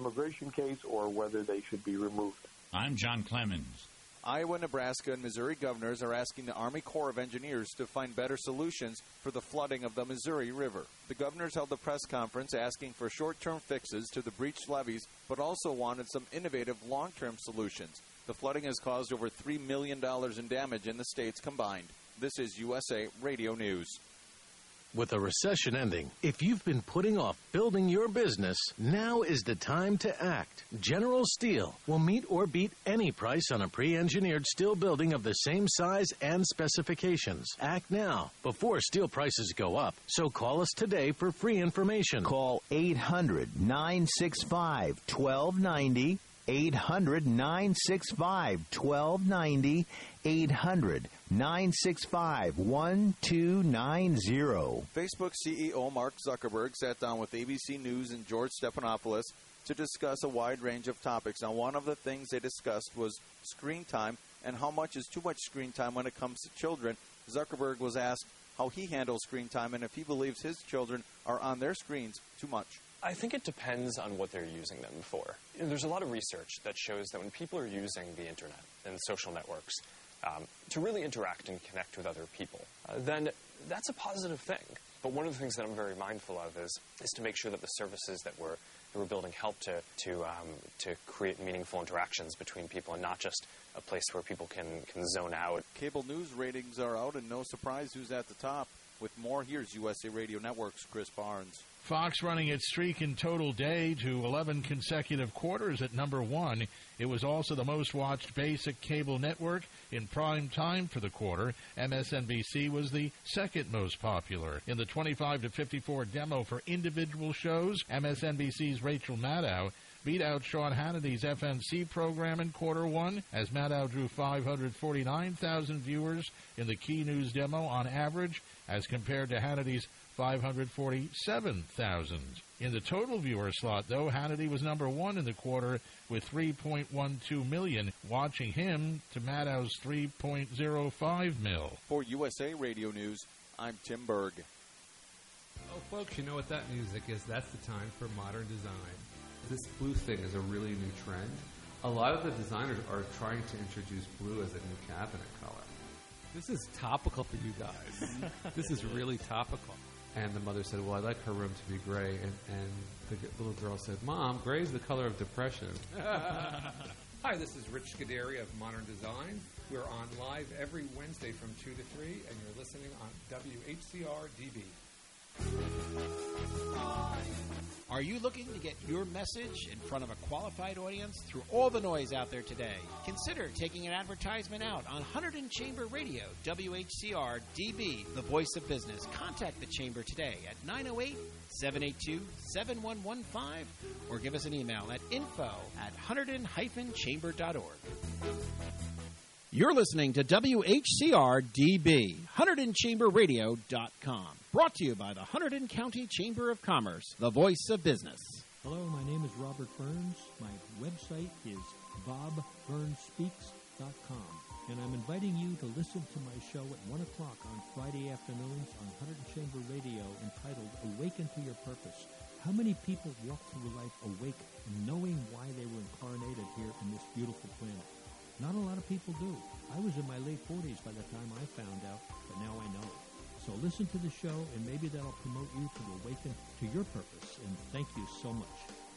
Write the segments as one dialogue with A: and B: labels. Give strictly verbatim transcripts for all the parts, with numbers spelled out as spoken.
A: immigration case or whether they should be removed.
B: I'm John Clemens.
C: Iowa, Nebraska, and Missouri governors are asking the Army Corps of Engineers to find better solutions for the flooding of the Missouri River. The governors held a press conference asking for short-term fixes to the breached levees, but also wanted some innovative long-term solutions. The flooding has caused over three million dollars in damage in the states combined. This is U S A Radio News.
D: With a recession ending, if you've been putting off building your business, now is the time to act. General Steel will meet or beat any price on a pre-engineered steel building of the same size and specifications. Act now, before steel prices go up. So call us today for free information.
E: Call eight hundred, nine six five, one two nine zero. eight hundred, nine six five, one two nine zero. eight hundred, nine six five, one two nine zero.
C: Facebook C E O Mark Zuckerberg sat down with A B C News and George Stephanopoulos to discuss a wide range of topics. Now, one of the things they discussed was screen time and how much is too much screen time when it comes to children. Zuckerberg was asked how he handles screen time and if he believes his children are on their screens too much.
F: I think it depends on what they're using them for. You know, there's a lot of research that shows that when people are using the internet and social networks um, to really interact and connect with other people, uh, then that's a positive thing. But one of the things that I'm very mindful of is is to make sure that the services that we're that we're building help to to um, to create meaningful interactions between people and not just a place where people can, can zone out.
C: Cable news ratings are out, and no surprise who's at the top. With more, here's U S A Radio Network's Chris Barnes.
G: Fox running its streak in total day to eleven consecutive quarters at number one. It was also the most watched basic cable network in prime time for the quarter. M S N B C was the second most popular. In the twenty-five to fifty-four demo for individual shows, M S N B C's Rachel Maddow beat out Sean Hannity's F N C program in quarter one, as Maddow drew five hundred forty-nine thousand viewers in the key news demo on average, as compared to Hannity's five hundred forty-seven thousand. In the total viewer slot, though, Hannity was number one in the quarter with three point one two million, watching him to Maddow's three point oh five mil.
C: For U S A Radio News, I'm Tim Berg.
H: Oh, folks, you know what that music is. That's the time for modern design. This blue thing is a really new trend. A lot of the designers are trying to introduce blue as a new cabinet color. This is topical for you guys. This is really topical. And the mother said, well, I'd like her room to be gray. And, and the little girl said, Mom, gray is the color of depression. Hi, this is Rich Scuderi of Modern Design. We're on live every Wednesday from two to three, and you're listening on W H C R D B.
I: Are you looking to get your message in front of a qualified audience through all the noise out there today? Consider taking an advertisement out on Hunterdon Chamber Radio, W H C R D B, the voice of business. Contact the Chamber today at nine oh eight, seven eight two, seven one one five or give us an email at info at hunterdon dash chamber dot org. You're listening to W H C R D B, Hunterdon Chamber Radio dot com. Brought to you by the Hunterdon County Chamber of Commerce, the voice of business.
J: Hello, my name is Robert Burns. My website is bob burns speaks dot com. And I'm inviting you to listen to my show at one o'clock on Friday afternoons on Hunterdon Chamber Radio entitled Awaken to Your Purpose. How many people walk through life awake and knowing why they were incarnated here in this beautiful planet? Not a lot of people do. I was in my late forties by the time I found out, but now I know. So listen to the show, and maybe that'll promote you to awaken to your purpose. And thank you so much.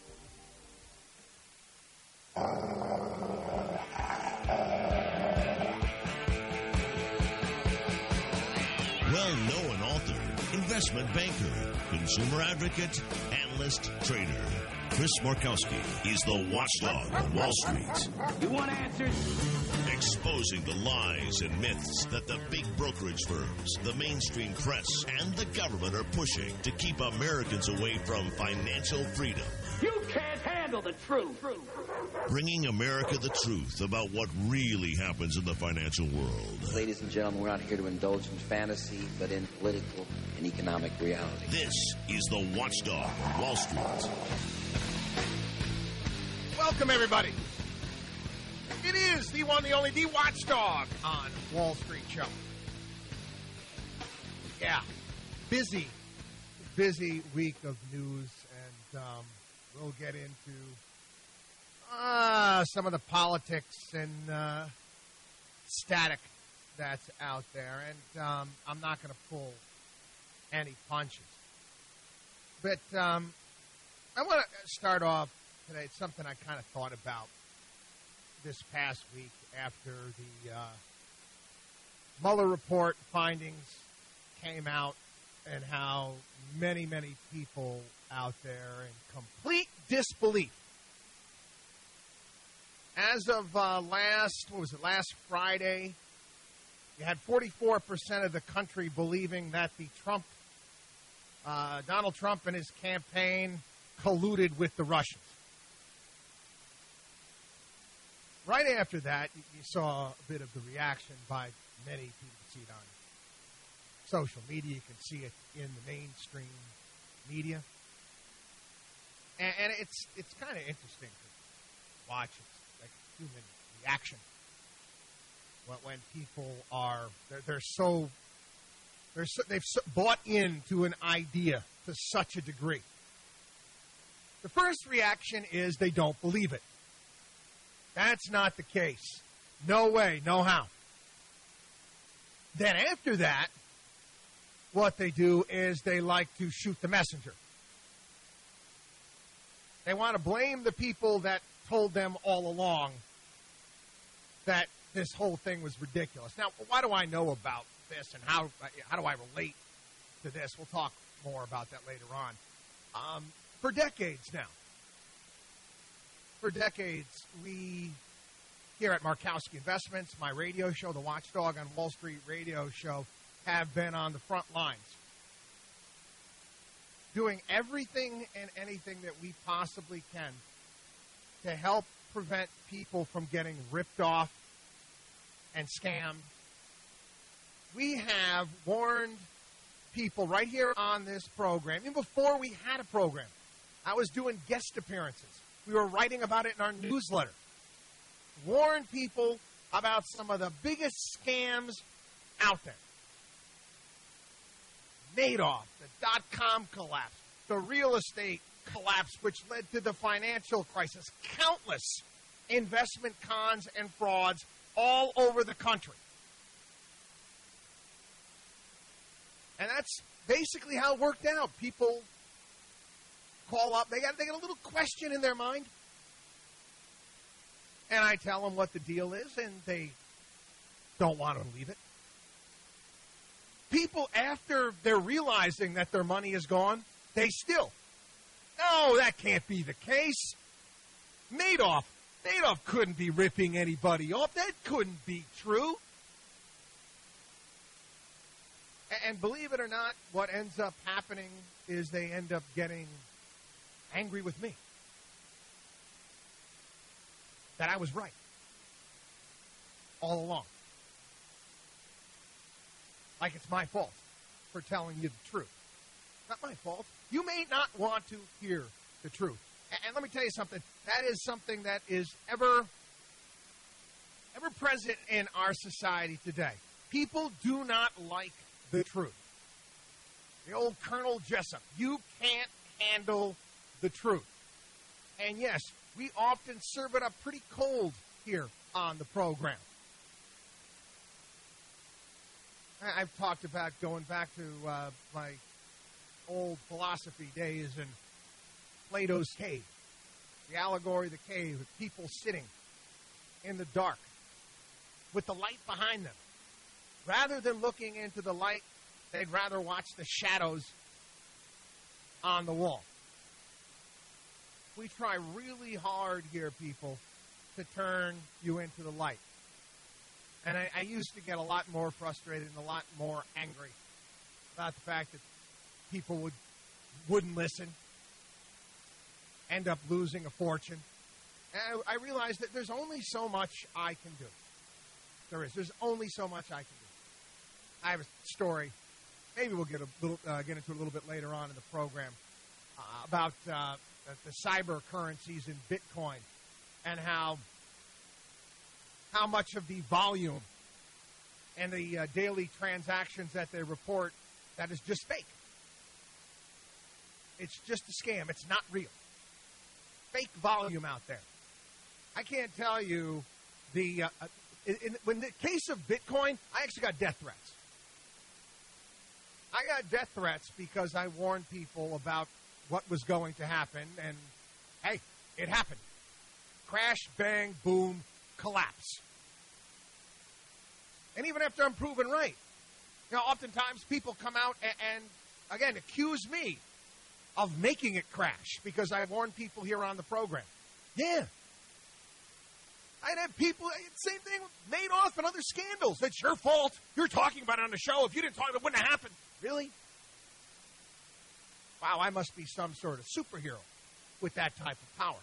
K: Well-known author, investment banker, consumer advocate, analyst, trader. Chris Markowski is the watchdog on Wall Street.
L: You want answers?
K: Exposing the lies and myths that the big brokerage firms, the mainstream press, and the government are pushing to keep Americans away from financial freedom.
L: You can't handle the truth.
K: Bringing America the truth about what really happens in the financial world.
M: Ladies and gentlemen, we're not here to indulge in fantasy, but in political and economic reality.
K: This is the Watchdog on Wall Street.
N: Welcome, everybody. It is the one, the only, the Watchdog on Wall Street Show. Yeah, busy, busy week of news, and um, we'll get into uh, some of the politics and uh, static that's out there, and um, I'm not going to pull any punches. But um, I want to start off today. It's something I kind of thought about this past week after the uh, Mueller report findings came out, and how many, many people out there in complete disbelief. As of uh, last, what was it, last Friday, you had forty-four percent of the country believing that the Trump, uh, Donald Trump and his campaign colluded with the Russians. Right after that, you, you saw a bit of the reaction by many people. You can see it on social media. You can see it in the mainstream media. And, and it's it's kind of interesting to watch. It's like a human reaction. When, when people are, they're, they're so, they're so, they've so bought into an idea to such a degree. The first reaction is they don't believe it. That's not the case. No way, no how. Then after that, what they do is they like to shoot the messenger. They want to blame the people that told them all along that this whole thing was ridiculous. Now, why do I know about this, and how how do I relate to this? We'll talk more about that later on. Um, for decades now, for decades, we here at Markowski Investments, my radio show, the Watchdog on Wall Street radio show, have been on the front lines, doing everything and anything that we possibly can to help prevent people from getting ripped off and scammed. We have warned people right here on this program, even before we had a program. I was doing guest appearances. We were writing about it in our newsletter. Warned people about some of the biggest scams out there. Madoff, the dot-com collapse, the real estate collapse, which led to the financial crisis, countless investment cons and frauds all over the country. And that's basically how it worked out. People call up, they got, they got a little question in their mind, and I tell them what the deal is, and they don't want to believe it. People, after they're realizing that their money is gone, they still, no, that can't be the case. Madoff, Madoff couldn't be ripping anybody off. That couldn't be true. And believe it or not, what ends up happening is they end up getting angry with me. That I was right. All along. Like it's my fault for telling you the truth. Not my fault. You may not want to hear the truth. And let me tell you something. That is something that is ever, ever present in our society today. People do not like the truth. The old Colonel Jessup. You can't handle the truth. And yes, we often serve it up pretty cold here on the program. I've talked about going back to uh, my old philosophy days in Plato's cave. The allegory of the cave with people sitting in the dark with the light behind them. Rather than looking into the light, they'd rather watch the shadows on the wall. We try really hard here, people, to turn you into the light. And I, I used to get a lot more frustrated and a lot more angry about the fact that people would, wouldn't listen, end up losing a fortune. And I, I realized that there's only so much I can do. There is. There's only so much I can do. I have a story. Maybe we'll get a little, uh, get into it a little bit later on in the program uh, about uh, the cyber currencies in Bitcoin and how how much of the volume and the uh, daily transactions that they report that is just fake. It's just a scam. It's not real. Fake volume out there. I can't tell you the uh, in, in, when the case of Bitcoin, I actually got death threats. I got death threats because I warned people about what was going to happen, and hey, it happened. Crash, bang, boom, collapse. And even after I'm proven right, you know, oftentimes people come out and, and again, accuse me of making it crash because I warned people here on the program. Yeah. I'd have people, same thing with Madoff and other scandals. It's your fault. You're talking about it on the show. If you didn't talk, it wouldn't have happened. Really? Wow, I must be some sort of superhero with that type of power.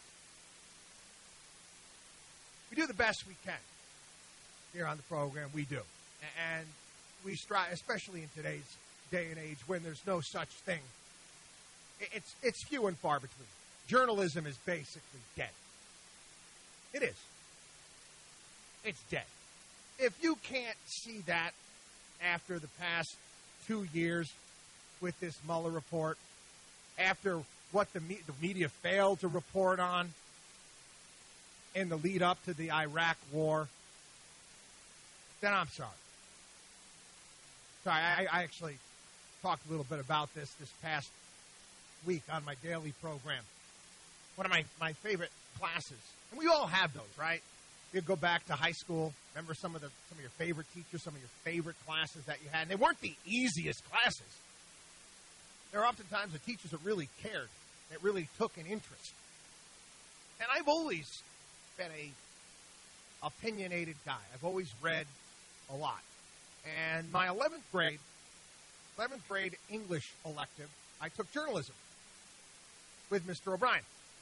N: We do the best we can here on the program. We do. And we strive, especially in today's day and age when there's no such thing. It's, it's few and far between. Journalism is basically dead. It is. It's dead. If you can't see that after the past two years with this Mueller report, after what the, me- the media failed to report on in the lead up to the Iraq war, then I'm sorry. Sorry, I, I actually talked a little bit about this this past week on my daily program. One of my, my favorite classes, and we all have those, right? You go back to high school, remember some of the some of your favorite teachers, some of your favorite classes that you had, and they weren't the easiest classes. There are oftentimes the teachers that really cared, that really took an interest. And I've always been a opinionated guy. I've always read a lot. And my eleventh grade, eleventh grade English elective, I took journalism with Mister O'Brien.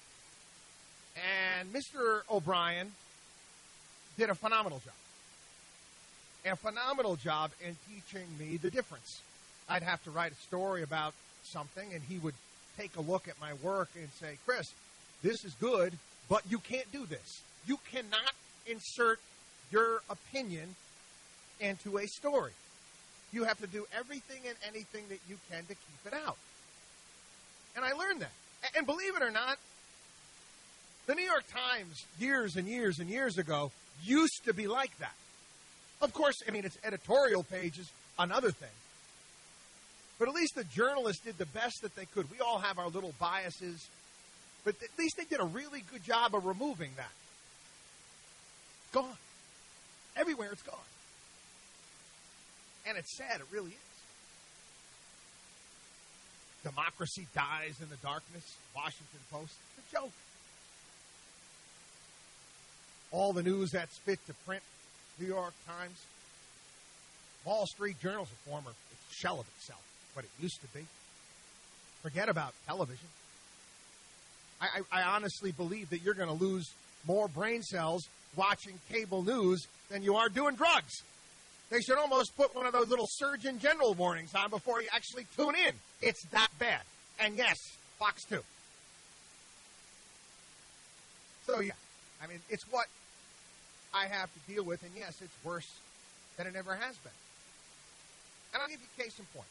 N: And Mister O'Brien did a phenomenal job. A phenomenal job in teaching me the difference. I'd have to write a story about something, and he would take a look at my work and say, Chris, this is good, but you can't do this. You cannot insert your opinion into a story. You have to do everything and anything that you can to keep it out. And I learned that. And believe it or not, the New York Times, years and years and years ago, used to be like that. Of course, I mean, its editorial pages, another thing. But at least the journalists did the best that they could. We all have our little biases, but at least they did a really good job of removing that. Gone. Everywhere it's gone. And it's sad, it really is. Democracy dies in the darkness. Washington Post. It's a joke. All the news that's fit to print. New York Times. Wall Street Journal's a former shell of itself, what it used to be. Forget about television. I, I, I honestly believe that you're going to lose more brain cells watching cable news than you are doing drugs. They should almost put one of those little Surgeon General warnings on before you actually tune in. It's that bad. And yes, Fox two. So, yeah, I mean, it's what I have to deal with, and yes, it's worse than it ever has been. And I'll give you a case in point.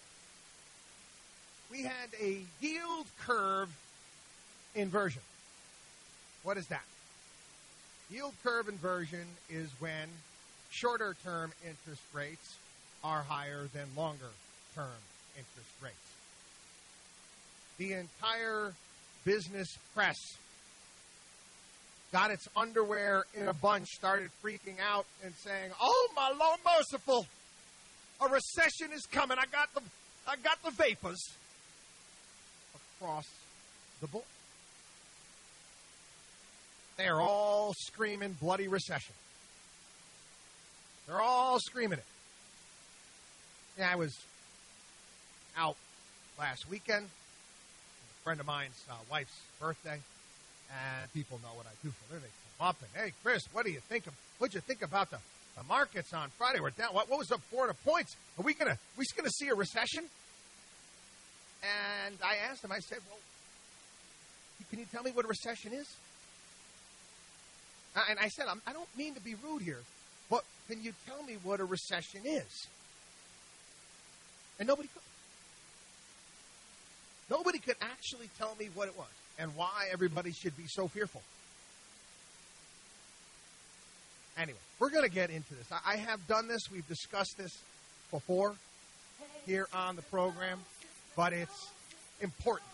N: We had a yield curve inversion. What is that? Yield curve inversion is when shorter-term interest rates are higher than longer-term interest rates. The entire business press got its underwear in a bunch, started freaking out and saying, "Oh, my Lord merciful, a recession is coming. I got the, I got the vapors." Across the board. They are all screaming bloody recession. They're all screaming it. Yeah, I was out last weekend. A friend of mine's uh, wife's birthday. And people know what I do for a living. They come up and, "Hey, Chris, what do you think of, what'd you think about the, the markets on Friday? We're down, what, what was up four hundred points? Are we going to, we going to see a recession?" And I asked him, I said, "Well, can you tell me what a recession is?" And I said, I don't mean to be rude here, but can you tell me what a recession is? And nobody could. Nobody could actually tell me what it was and why everybody should be so fearful. Anyway, we're going to get into this. I, I have done this. We've discussed this before here on the program, but it's important.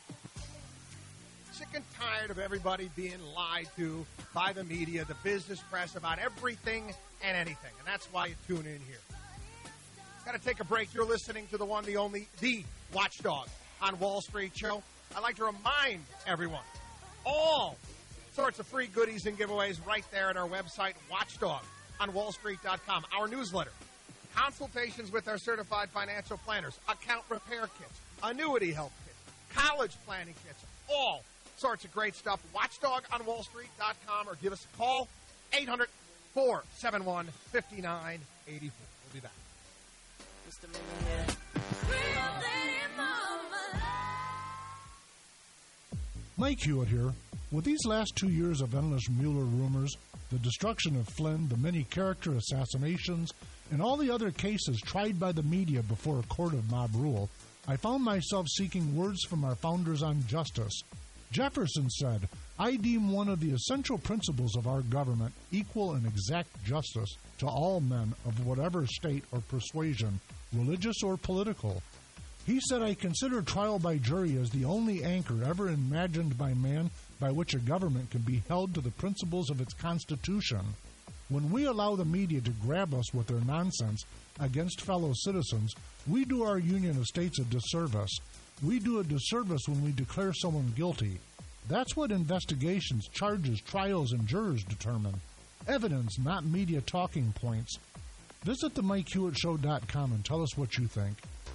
N: Sick and tired of everybody being lied to by the media, the business press, about everything and anything. And that's why you tune in here. Got to take a break. You're listening to the one, the only, the Watchdog on Wall Street show. I'd like to remind everyone, all sorts of free goodies and giveaways right there at our website, watchdog on wall street dot com. Our newsletter, consultations with our certified financial planners, account repair kits, annuity help kits, college planning kits, all sorts of great stuff. watchdog on wall street dot com, or give us a call, eight hundred, four seven one, five nine eight four. We'll be back. Just a minute.
O: Mike Hewitt here. With these last two years of endless Mueller rumors, the destruction of Flynn, the many character assassinations, and all the other cases tried by the media before a court of mob rule, I found myself seeking words from our founders on justice. Jefferson said, "I deem one of the essential principles of our government equal and exact justice to all men of whatever state or persuasion, religious or political." He said, "I consider trial by jury as the only anchor ever imagined by man by which a government can be held to the principles of its constitution. When we allow the media to grab us with their nonsense against fellow citizens, we do our Union of States a disservice. We do a disservice when we declare someone guilty. That's what investigations, charges, trials, and jurors determine. Evidence, not media talking points." Visit the mike hewitt show dot com and tell us what you think.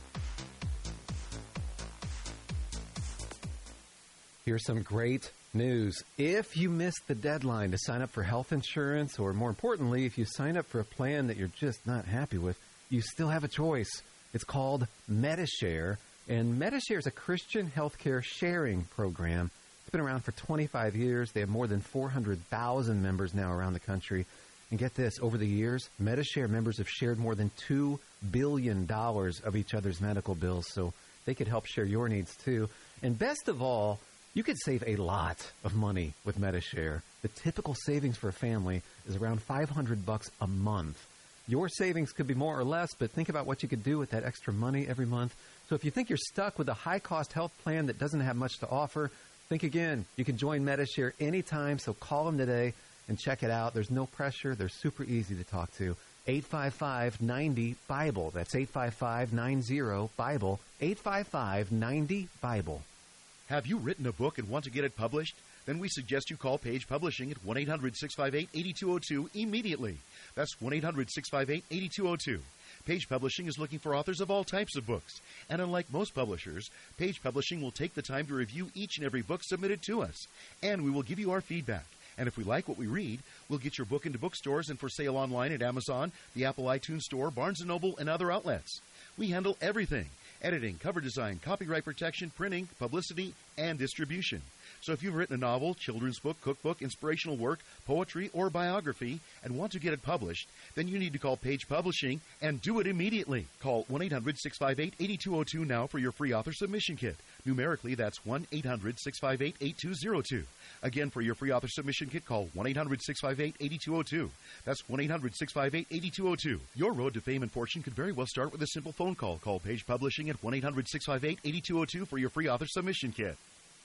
P: Here's some great news. If you missed the deadline to sign up for health insurance, or more importantly, if you sign up for a plan that you're just not happy with, you still have a choice. It's called Medi-Share, and Medi-Share is a Christian healthcare sharing program. It's been around for twenty-five years. They have more than four hundred thousand members now around the country. And get this, over the years, Medi-Share members have shared more than two billion dollars of each other's medical bills, so they could help share your needs too. And best of all, you could save a lot of money with Medi-Share. The typical savings for a family is around five hundred bucks a month. Your savings could be more or less, but think about what you could do with that extra money every month. So if you think you're stuck with a high-cost health plan that doesn't have much to offer, think again. You can join Medi-Share anytime, so call them today and check it out. There's no pressure. They're super easy to talk to. eight five five, nine zero, BIBLE. That's eight five five, nine zero, BIBLE. eight five five, nine zero, BIBLE.
Q: Have you written a book and want to get it published? Then we suggest you call Page Publishing at one eight hundred, six five eight, eight two zero two immediately. That's one eight hundred, six five eight, eight two zero two. Page Publishing is looking for authors of all types of books. And unlike most publishers, Page Publishing will take the time to review each and every book submitted to us. And we will give you our feedback. And if we like what we read, we'll get your book into bookstores and for sale online at Amazon, the Apple iTunes Store, Barnes and Noble, and other outlets. We handle everything: editing, cover design, copyright protection, printing, publicity, and distribution. So if you've written a novel, children's book, cookbook, inspirational work, poetry, or biography and want to get it published, then you need to call Page Publishing and do it immediately. Call one eight hundred, six five eight, eight two zero two now for your free author submission kit. Numerically, that's one eight hundred, six five eight, eight two zero two. Again, for your free author submission kit, call one eight hundred, six five eight, eight two zero two. That's one eight hundred, six five eight, eight two zero two. Your road to fame and fortune could very well start with a simple phone call. Call Page Publishing at one eight hundred, six five eight, eight two zero two for your free author submission kit.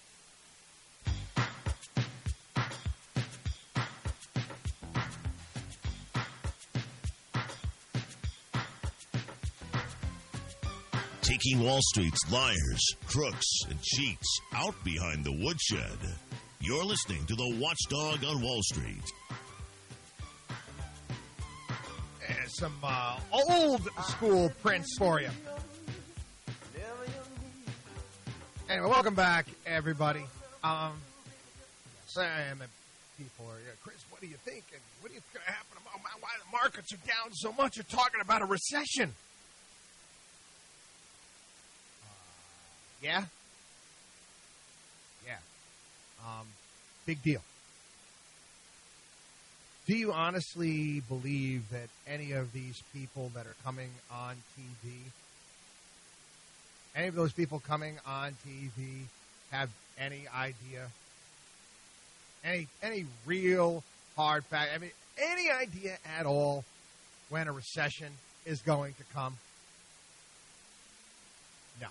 K: Taking Wall Street's liars, crooks, and cheats out behind the woodshed. You're listening to the Watchdog on Wall Street.
N: There's some uh, old school Prince for you. Anyway, welcome back, everybody. Um, Sam and people are, yeah, Chris, what do you think? And what do you think going to happen? Why the markets are down so much? You're talking about a recession. Yeah? Yeah. Um, big deal. Do you honestly believe that any of these people that are coming on T V, any of those people coming on T V have any idea, any any real hard fact? I mean, any idea at all when a recession is going to come? No.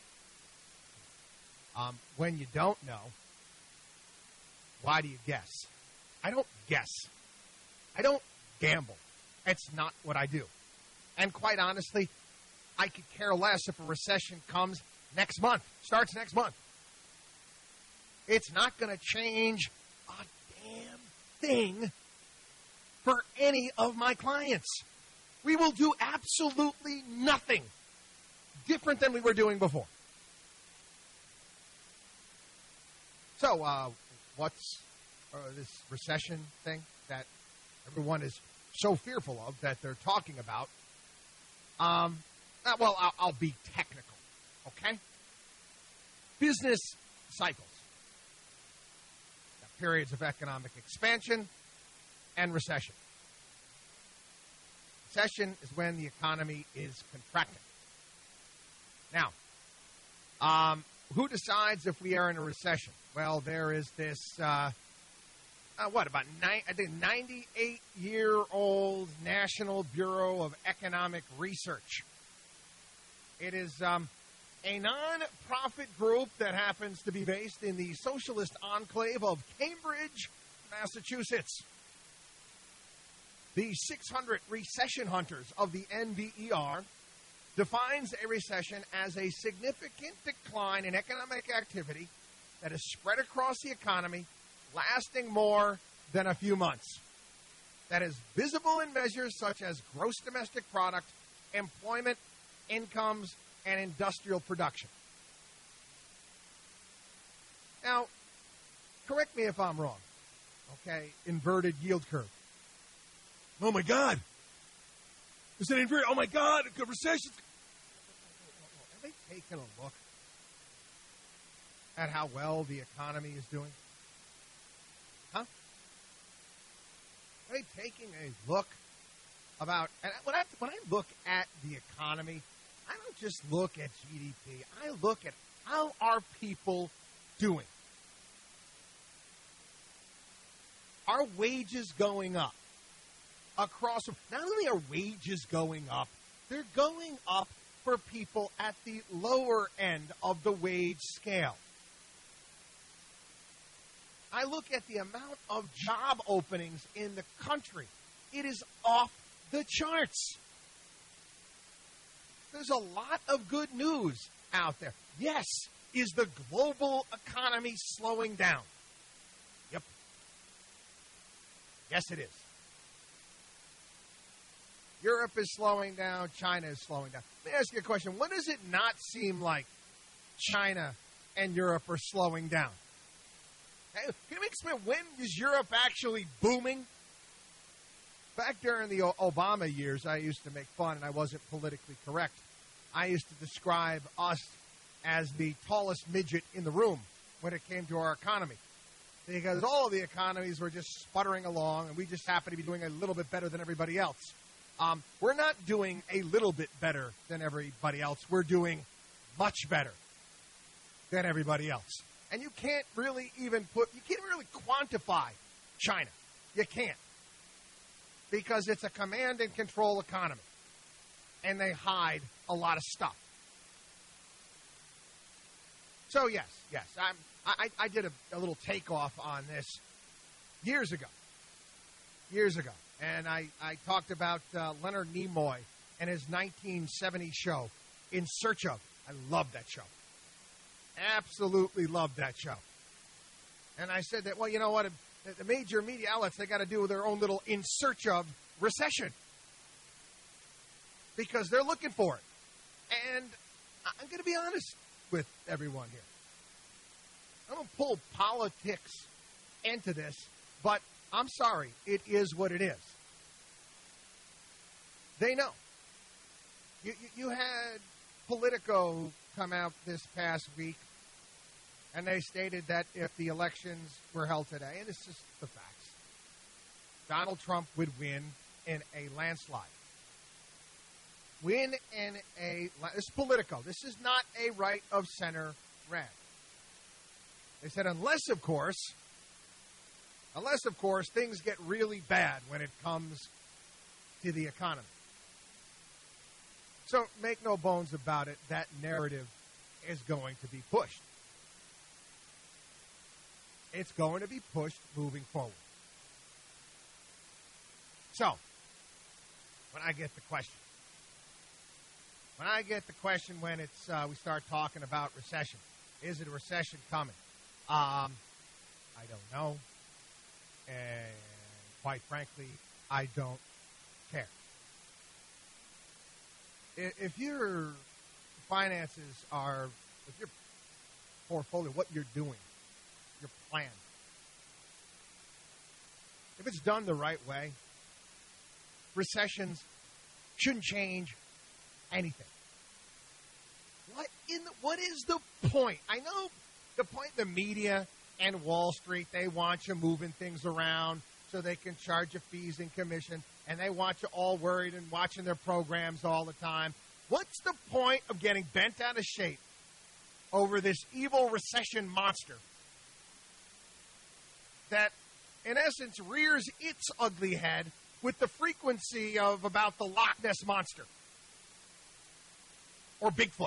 N: Um, when you don't know, why do you guess? I don't guess. I don't gamble. It's not what I do. And quite honestly, I could care less if a recession comes next month, starts next month. It's not going to change a damn thing for any of my clients. We will do absolutely nothing different than we were doing before. So, uh, what's uh, this recession thing that everyone is so fearful of that they're talking about? Um, uh, well, I'll, I'll be technical, okay? Business cycles. Got periods of economic expansion and recession. Recession is when the economy is contracting. Now, um, who decides if we are in a recession? Well, there is this, uh, uh, what, about nine, I think ninety-eight-year-old National Bureau of Economic Research. It is um, a non-profit group that happens to be based in the socialist enclave of Cambridge, Massachusetts. The six hundred recession hunters of the N B E R defines a recession as a significant decline in economic activity that is spread across the economy, lasting more than a few months. That is visible in measures such as gross domestic product, employment, incomes, and industrial production. Now, correct me if I'm wrong, okay? Inverted yield curve. Oh, my God. Is it inverted? Oh, my God, a recession. Have they taken a look at how well the economy is doing? Huh? Are they taking a look about, and when I, when I look at the economy, I don't just look at G D P. I look at how are people doing? Are wages going up? Across, not only are wages going up, they're going up for people at the lower end of the wage scale. I look at the amount of job openings in the country. It is off the charts. There's a lot of good news out there. Yes, is the global economy slowing down? Yep. Yes, it is. Europe is slowing down. China is slowing down. Let me ask you a question. When does it not seem like China and Europe are slowing down? Hey, can you explain when is Europe actually booming? Back during the o- Obama years, I used to make fun, and I wasn't politically correct. I used to describe us as the tallest midget in the room when it came to our economy. Because all of the economies were just sputtering along, and we just happen to be doing a little bit better than everybody else. Um, we're not doing a little bit better than everybody else. We're doing much better than everybody else. And you can't really even put, you can't really quantify China. You can't. Because it's a command and control economy. And they hide a lot of stuff. So, yes, yes, I'm, I, I did a, a little takeoff on this years ago. Years ago. And I, I talked about uh, Leonard Nimoy and his nineteen seventy show, In Search of. I love that show. Absolutely love that show. And I said that, well, you know what? The major media outlets, they got to do their own little In Search of recession. Because they're looking for it. And I'm going to be honest with everyone here. I'm going to pull politics into this, but I'm sorry. It is what it is. They know. You, you, you had Politico come out this past week, and they stated that if the elections were held today, and it's just the facts, Donald Trump would win in a landslide. Win in a... This is Politico. This is not a right-of-center rant. They said unless, of course, Unless, of course, things get really bad when it comes to the economy. So make no bones about it, that narrative is going to be pushed. It's going to be pushed moving forward. So, when I get the question, when I get the question when it's uh, we start talking about recession, is it a recession coming? Um, I don't know. And quite frankly, I don't care. If your finances are, if your portfolio, what you're doing, your plan, if it's done the right way, recessions shouldn't change anything. What in the, what is the point? I know the point, the media and Wall Street, they want you moving things around so they can charge you fees and commission, and they want you all worried and watching their programs all the time. What's the point of getting bent out of shape over this evil recession monster that, in essence, rears its ugly head with the frequency of about the Loch Ness Monster or Bigfoot?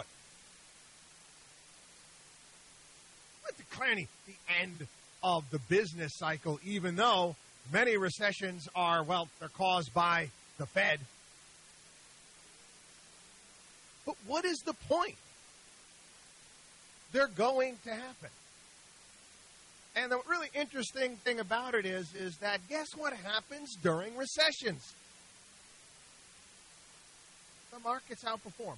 N: But declaring the end of the business cycle, even though many recessions are, well, they're caused by the Fed. But what is the point? They're going to happen. And the really interesting thing about it is, is that guess what happens during recessions? The markets outperform.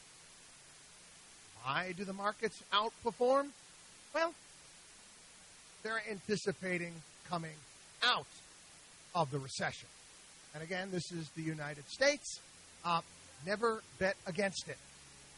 N: Why do the markets outperform? Well, they're anticipating coming out of the recession. And again, this is the United States. Uh, never bet against it.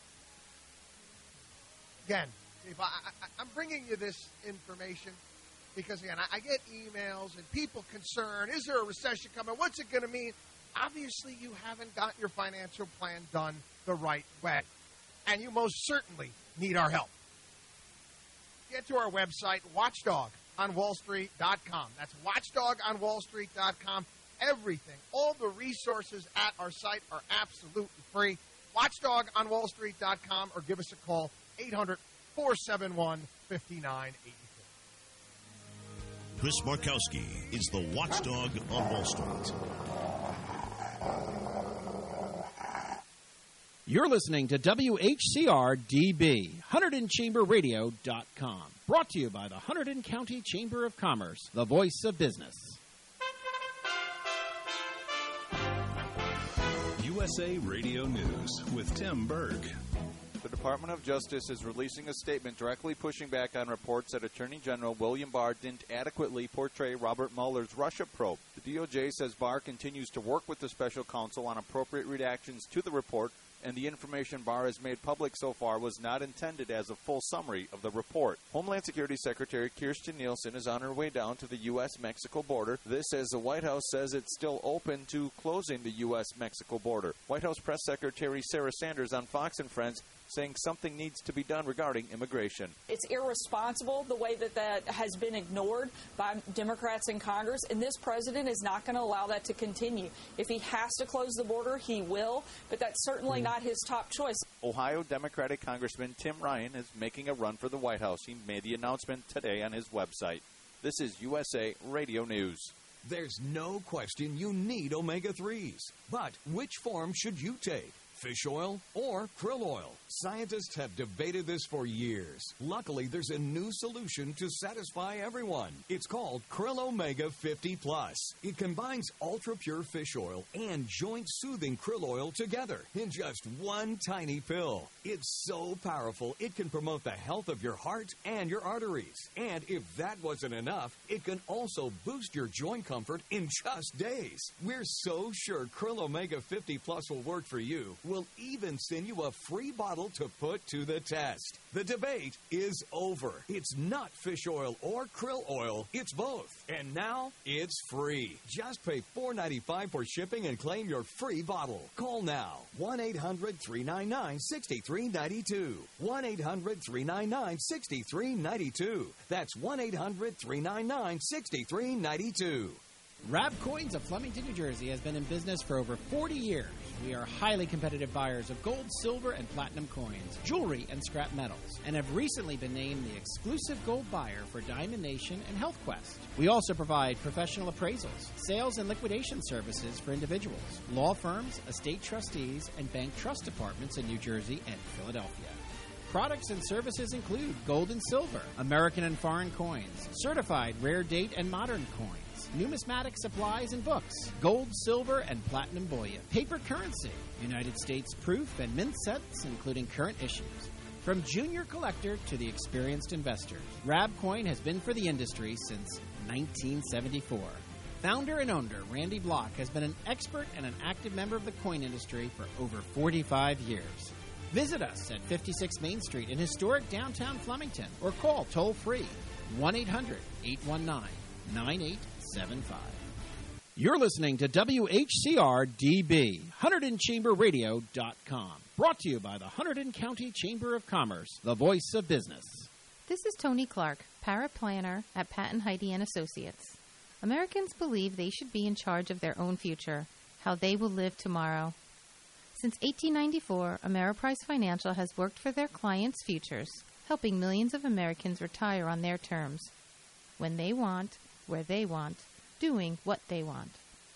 N: Again, if I, I, I'm bringing you this information because, again, I, I get emails and people concerned, is there a recession coming? What's it going to mean? Obviously, you haven't got your financial plan done the right way. And you most certainly need our help. Get to our website, watchdog on wall street dot com. That's watchdog on wall street dot com. Everything, all the resources at our site are absolutely free. watchdog on wall street dot com or give us a call, eight hundred, four seven one, five nine eight four.
K: Chris Markowski is the watchdog on Wall Street.
I: You're listening to W H C R D B, Hunterdon Chamber Radio dot com. Brought to you by the Hunterdon County Chamber of Commerce, the voice of business.
R: U S A Radio News with Tim Berg.
C: The Department of Justice is releasing a statement directly pushing back on reports that Attorney General William Barr didn't adequately portray Robert Mueller's Russia probe. The D O J says Barr continues to work with the special counsel on appropriate redactions to the report, and the information Barr has made public so far was not intended as a full summary of the report. Homeland Security Secretary Kirstjen Nielsen is on her way down to the U S Mexico border. This as the White House says it's still open to closing the U S Mexico border. White House Press Secretary Sarah Sanders on Fox and Friends saying something needs to be done regarding immigration.
S: It's irresponsible the way that that has been ignored by Democrats in Congress, and this president is not going to allow that to continue. If he has to close the border, he will, but that's certainly not his top choice.
C: Ohio Democratic Congressman Tim Ryan is making a run for the White House. He made the announcement today on his website. This is U S A Radio News.
T: There's no question you need omega threes. But which form should you take? Fish oil or krill oil? Scientists have debated this for years. Luckily, there's a new solution to satisfy everyone. It's called Krill Omega fifty plus. It combines ultra-pure fish oil and joint-soothing krill oil together in just one tiny pill. It's so powerful, it can promote the health of your heart and your arteries. And if that wasn't enough, it can also boost your joint comfort in just days. We're so sure Krill Omega fifty plus will work for you. We'll even send you a free bottle to put to the test. The debate is over. It's not fish oil or krill oil. It's both. And now it's free. Just pay four dollars and ninety-five cents for shipping and claim your free bottle. Call now. one eight hundred three nine nine six three nine two. one eight hundred three nine nine six three nine two. That's one eight hundred three nine nine six three nine two.
I: Rab Coins of Flemington, New Jersey has been in business for over forty years. We are highly competitive buyers of gold, silver, and platinum coins, jewelry, and scrap metals, and have recently been named the exclusive gold buyer for Diamond Nation and Health Quest. We also provide professional appraisals, sales and liquidation services for individuals, law firms, estate trustees, and bank trust departments in New Jersey and Philadelphia. Products and services include gold and silver, American and foreign coins, certified rare date and modern coins, numismatic supplies and books, gold, silver, and platinum bullion, paper currency, United States proof and mint sets, including current issues. From junior collector to the experienced investor, Rab Coin has been for the industry since nineteen seventy-four. Founder and owner Randy Block has been an expert and an active member of the coin industry for over forty-five years. Visit us at fifty-six Main Street in historic downtown Flemington or call toll-free one eight hundred eight one nine nine eight seven five. You're listening to W H C R D B, Hunterdon Chamber Radio dot com. Brought to you by the Hunterdon County Chamber of Commerce, the voice of business.
U: This is Tony Clark, paraplanner at Patton Heidi and Associates. Americans believe they should be in charge of their own future, how they will live tomorrow. Since eighteen ninety-four, Ameriprise Financial has worked for their clients' futures, helping millions of Americans retire on their terms, when they want, where they want, doing what they want.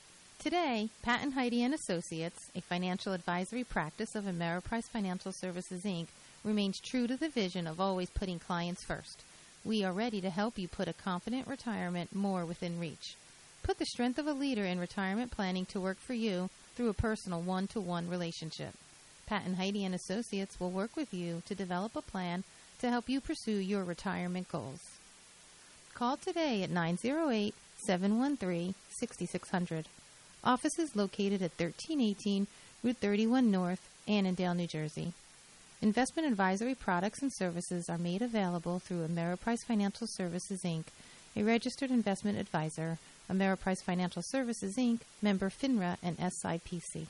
U: Today, Patton Heidi and Associates, a financial advisory practice of Ameriprise Financial Services, Incorporated, remains true to the vision of always putting clients first. We are ready to help you put a confident retirement more within reach. Put the strength of a leader in retirement planning to work for you through a personal one-to-one relationship. Patton Heidi and Associates will work with you to develop a plan to help you pursue your retirement goals. Call today at nine zero eight, seven one three, six six zero zero. Office is located at thirteen eighteen Route thirty-one North, Annandale, New Jersey. Investment advisory products and services are made available through Ameriprise Financial Services, Incorporated, a registered investment advisor, Ameriprise Financial Services, Incorporated, member FINRA and S I P C.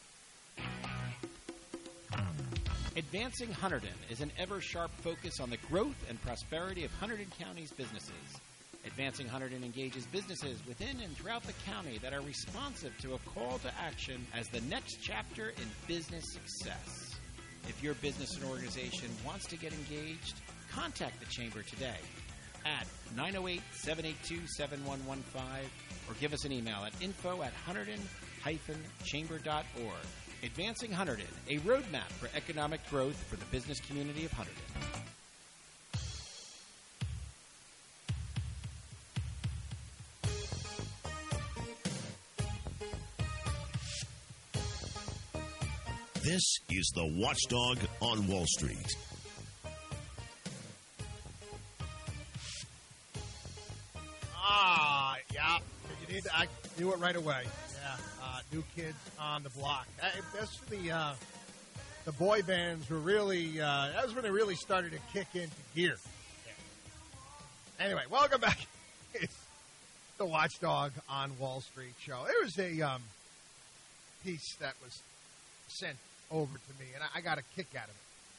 I: Advancing Hunterdon is an ever-sharp focus on the growth and prosperity of Hunterdon County's businesses. Advancing Hunterdon engages businesses within and throughout the county that are responsive to a call to action as the next chapter in business success. If your business and organization wants to get engaged, contact the Chamber today at nine oh eight, seven eight two, seven one one five or give us an email at info at hunterdon dash chamber dot org. Advancing Hunterdon, a roadmap for economic growth for the business community of Hunterdon.
K: This is the Watchdog on Wall Street.
N: Ah, yeah. You need to, I knew it right away. Yeah, uh, New Kids on the Block. Uh, that's the uh, the boy bands were really. Uh, that was when they really started to kick into gear. Yeah. Anyway, welcome back. It's the Watchdog on Wall Street show. There was a um, piece that was sent over to me, and I, I got a kick out of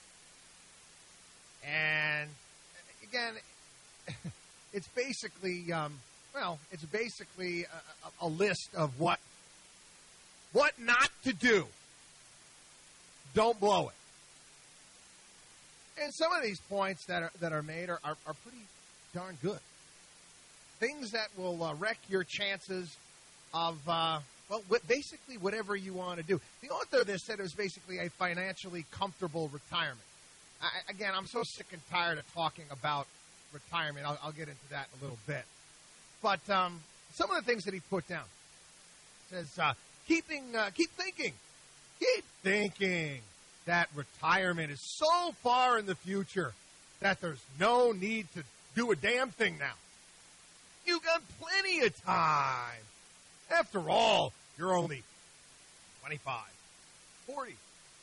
N: it. And again, it's basically, um, well, it's basically a, a, a list of what what not to do. Don't blow it. And some of these points that are that are made are, are, are pretty darn good. Things that will uh, wreck your chances of, uh, well, wh- basically whatever you want to do. The author of this said it was basically a financially comfortable retirement. I, again, I'm so sick and tired of talking about retirement. I'll, I'll get into that in a little bit. But um, some of the things that he put down says, uh, keeping, uh, keep thinking, keep thinking that retirement is so far in the future that there's no need to do a damn thing now. You got plenty of time. After all, you're only twenty-five, forty,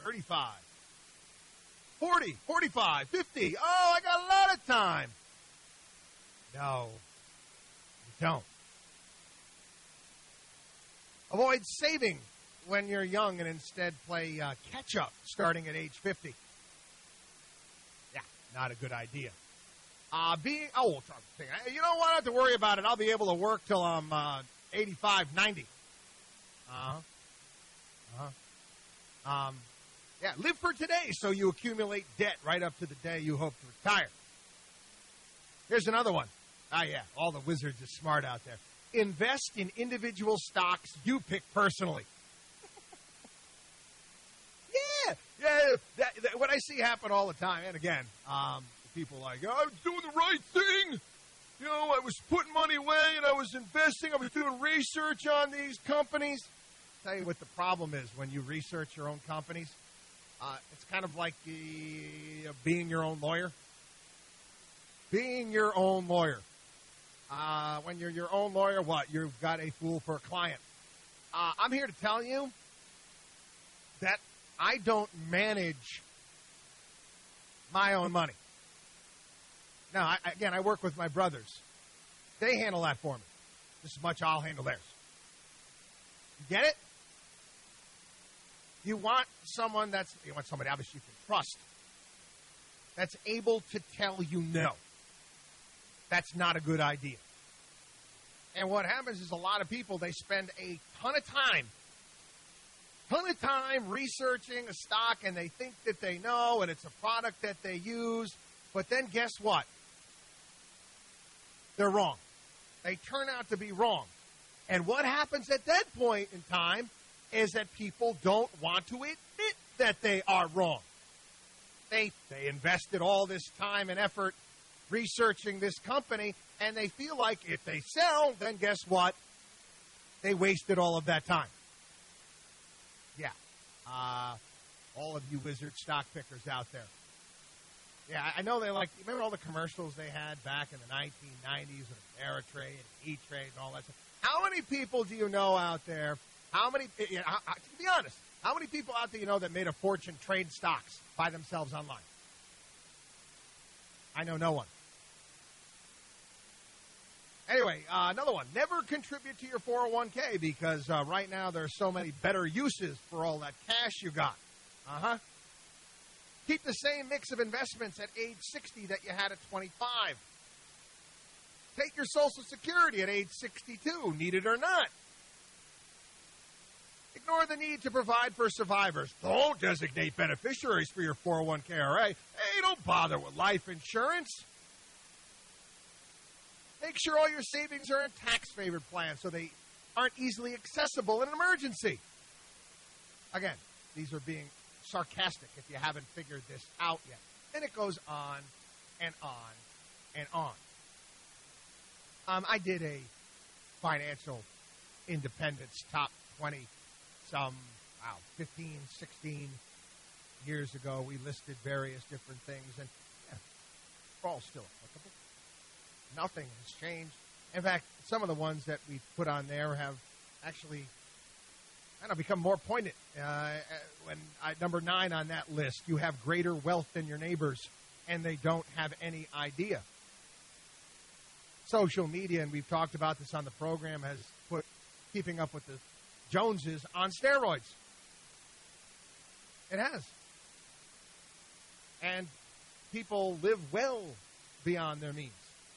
N: thirty-five, forty, forty-five, fifty. Oh, I got a lot of time. No, you don't. Avoid saving when you're young and instead play uh, catch-up starting at age fifty. Yeah, not a good idea. Uh, being oh, you don't want to have to worry about it. I'll be able to work till I'm uh, eighty-five, ninety. Uh-huh. Uh-huh. Um, yeah, live for today so you accumulate debt right up to the day you hope to retire. Here's another one. Ah, yeah, all the wizards are smart out there. Invest in individual stocks you pick personally. yeah, yeah, that, that, what I see happen all the time, and again, um, people like, oh, I was doing the right thing. You know, I was putting money away and I was investing. I was doing research on these companies. I'll tell you what the problem is when you research your own companies. Uh, it's kind of like uh, being your own lawyer. Being your own lawyer. Uh, when you're your own lawyer, what? You've got a fool for a client. Uh, I'm here to tell you that I don't manage my own money. Now, I, again, I work with my brothers. They handle that for me. Just as much I'll handle theirs. You get it? You want someone that's, you want somebody obviously you can trust, that's able to tell you no. That's not a good idea. And what happens is a lot of people, they spend a ton of time, ton of time researching a stock, and they think that they know, and it's a product that they use. But then guess what? They're wrong. They turn out to be wrong. And what happens at that point in time is that people don't want to admit that they are wrong. They, they invested all this time and effort researching this company, and they feel like if they sell, then guess what? They wasted all of that time. Yeah. Uh, all of you wizard stock pickers out there. Yeah, I know they like, remember all the commercials they had back in the nineteen nineties with Ameritrade and E-Trade and all that stuff? How many people do you know out there, how many, you know, how, to be honest, how many people out there you know that made a fortune trade stocks by themselves online? I know no one. Anyway, uh, another one. Never contribute to your four oh one k because uh, right now there are so many better uses for all that cash you got. Uh-huh. Keep the same mix of investments at age sixty that you had at twenty-five. Take your Social Security at age sixty-two, need it or not. Ignore the need to provide for survivors. Don't designate beneficiaries for your four oh one k, all right? Hey, don't bother with life insurance. Make sure all your savings are in tax-favored plans so they aren't easily accessible in an emergency. Again, these are being sarcastic if you haven't figured this out yet. And it goes on and on and on. Um, I did a financial independence top twenty some, wow, fifteen, sixteen years ago. We listed various different things, and yeah, they're all still applicable. Nothing has changed. In fact, some of the ones that we put on there have actually, I don't know, become more poignant. Uh, when I, number nine on that list, you have greater wealth than your neighbors, and they don't have any idea. Social media, and we've talked about this on the program, has put keeping up with the Joneses on steroids. It has. And people live well beyond their means.